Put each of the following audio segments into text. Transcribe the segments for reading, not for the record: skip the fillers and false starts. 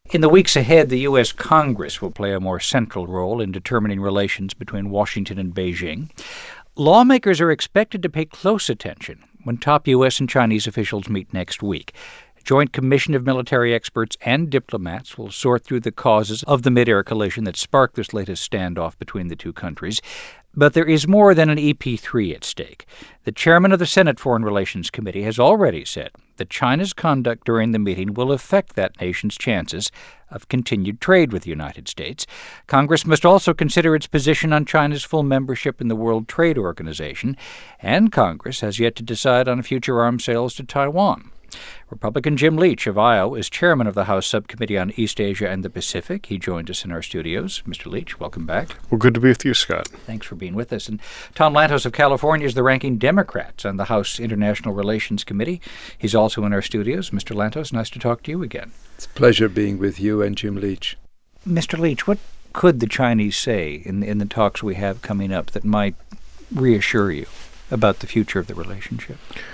In the weeks ahead, the U.S. Congress will play a more central role in determining relations between Washington and Beijing. Lawmakers are expected to pay close attention when top U.S. and Chinese officials meet next week. A Joint Commission of military experts and diplomats will sort through the causes of the mid-air collision that sparked this latest standoff between the two countries. But there is more than an EP3 at stake. The chairman of the Senate Foreign Relations Committee has already said that China's conduct during the meeting will affect that nation's chances of continued trade with the United States. Congress must also consider its position on China's full membership in the World Trade Organization, and Congress has yet to decide on future arms sales to Taiwan. Republican Jim Leach of Iowa is chairman of the House Subcommittee on East Asia and the Pacific. He joined us in our studios. Mr. Leach, welcome back. Well, good to be with you, Scott. Thanks for being with us. And Tom Lantos of California is the ranking Democrat on the House International Relations Committee. He's also in our studios. Mr. Lantos, nice to talk to you again. It's a pleasure being with you and Jim Leach. Mr. Leach, what could the Chinese say in the talks we have coming up that might reassure you about the future of the relationship?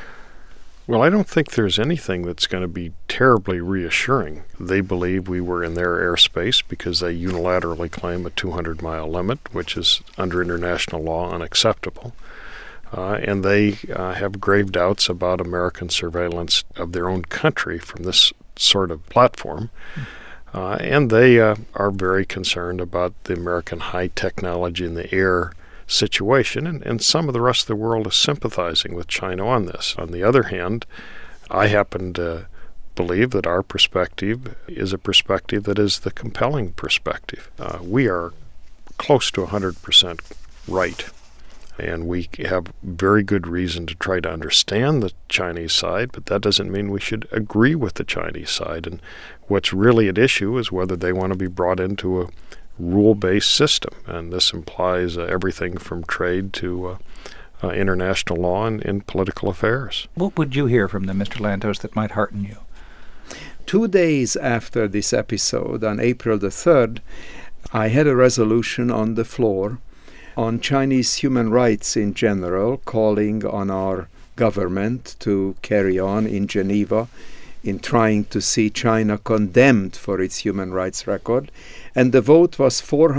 Well, I don't think there's anything that's going to be terribly reassuring. They believe we were in their airspace because they unilaterally claim a 200-mile limit, which is under international law unacceptable. And they have grave doubts about American surveillance of their own country from this sort of platform. And they are very concerned about the American high technology in the air situation, and some of the rest of the world is sympathizing with China on this. On the other hand, I happen to believe that our perspective is a perspective that is the compelling perspective. We are close to 100% right, and we have very good reason to try to understand the Chinese side, but that doesn't mean we should agree with the Chinese side. And what's really at issue is whether they want to be brought into a rule-based system, and this implies everything from trade to international law and political affairs. What would you hear from them, Mr. Lantos, that might hearten you? 2 days after this episode, on April the 3rd, I had a resolution on the floor on Chinese human rights in general, calling on our government to carry on in Geneva in trying to see China condemned for its human rights record, and the vote was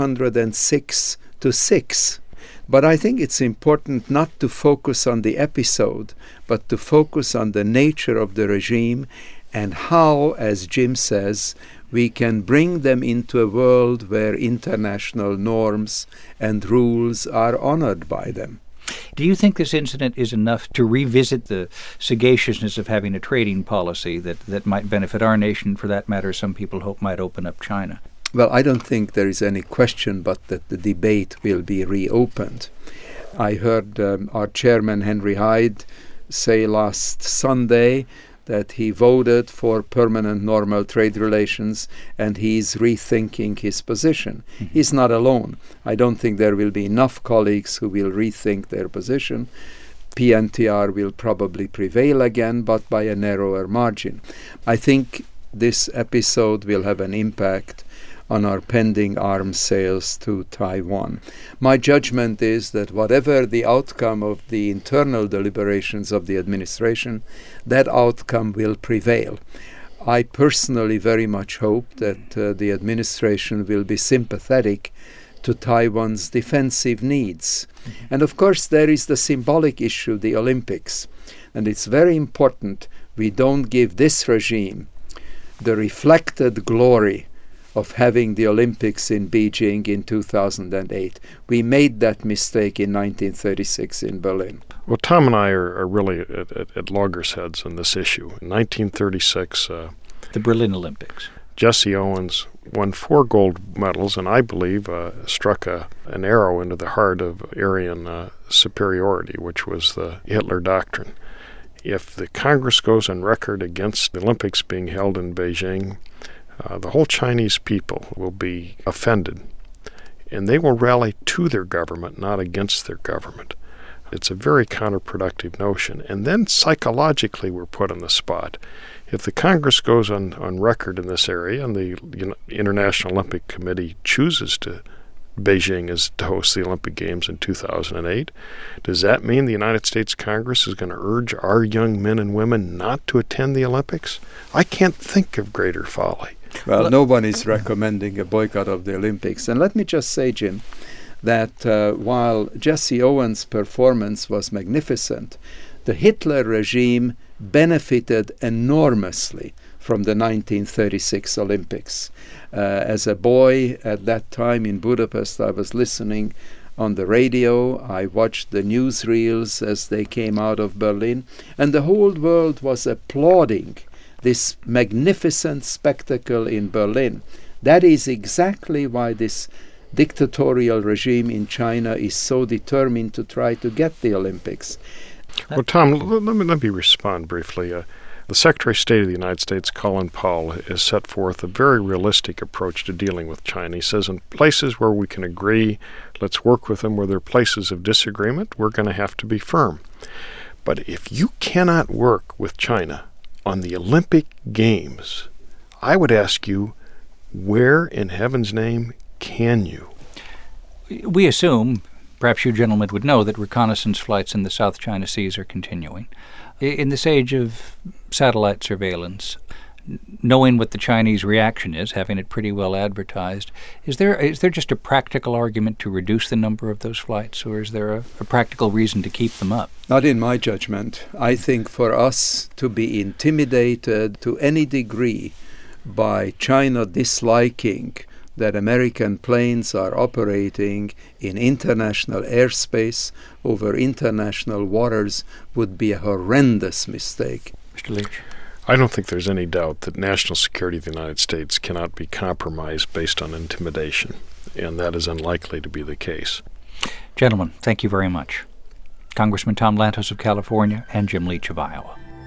406 to 6. But I think it's important not to focus on the episode, but to focus on the nature of the regime and how, as Jim says, we can bring them into a world where international norms and rules are honored by them. Do you think this incident is enough to revisit the sagaciousness of having a trading policy that might benefit our nation, for that matter, some people hope might open up China? Well, I don't think there is any question but that the debate will be reopened. I heard our chairman, Henry Hyde, say last Sunday that he voted for permanent normal trade relations, and he's rethinking his position. Mm-hmm. He's not alone. I don't think there will be enough colleagues who will rethink their position. PNTR will probably prevail again, but by a narrower margin. I think this episode will have an impact on our pending arms sales to Taiwan. My judgment is that whatever the outcome of the internal deliberations of the administration, that outcome will prevail. I personally very much hope that the administration will be sympathetic to Taiwan's defensive needs. Mm-hmm. And of course there is the symbolic issue, the Olympics. And it's very important we don't give this regime the reflected glory of having the Olympics in Beijing in 2008. We made that mistake in 1936 in Berlin. Well, Tom and I are really at loggerheads on this issue. In 1936, the Berlin Olympics, Jesse Owens won 4 gold medals, and I believe struck an arrow into the heart of Aryan superiority, which was the Hitler doctrine. If the Congress goes on record against the Olympics being held in Beijing, the whole Chinese people will be offended, and they will rally to their government, not against their government. It's a very counterproductive notion. And then psychologically we're put on the spot. If the Congress goes on record in this area and the International Olympic Committee chooses to Beijing as to host the Olympic Games in 2008, does that mean the United States Congress is going to urge our young men and women not to attend the Olympics? I can't think of greater folly. Well, no one is recommending a boycott of the Olympics. And let me just say, Jim, that while Jesse Owens' performance was magnificent, the Hitler regime benefited enormously from the 1936 Olympics. As a boy at that time in Budapest, I was listening on the radio. I watched the newsreels as they came out of Berlin, and the whole world was applauding this magnificent spectacle in Berlin. That is exactly why this dictatorial regime in China is so determined to try to get the Olympics. Well, Tom, let me respond briefly. The Secretary of State of the United States, Colin Powell, has set forth a very realistic approach to dealing with China. He says in places where we can agree, let's work with them. Where there are places of disagreement, we're going to have to be firm. But if you cannot work with China on the Olympic Games, I would ask you, where in heaven's name can you? We assume, perhaps you gentlemen would know, that reconnaissance flights in the South China Seas are continuing. In this age of satellite surveillance, knowing what the Chinese reaction is, having it pretty well advertised, is there just a practical argument to reduce the number of those flights, or is there a practical reason to keep them up? Not in my judgment. I think for us to be intimidated to any degree by China disliking that American planes are operating in international airspace over international waters would be a horrendous mistake. Mr. Leach? I don't think there's any doubt that national security of the United States cannot be compromised based on intimidation, and that is unlikely to be the case. Gentlemen, thank you very much. Congressman Tom Lantos of California and Jim Leach of Iowa.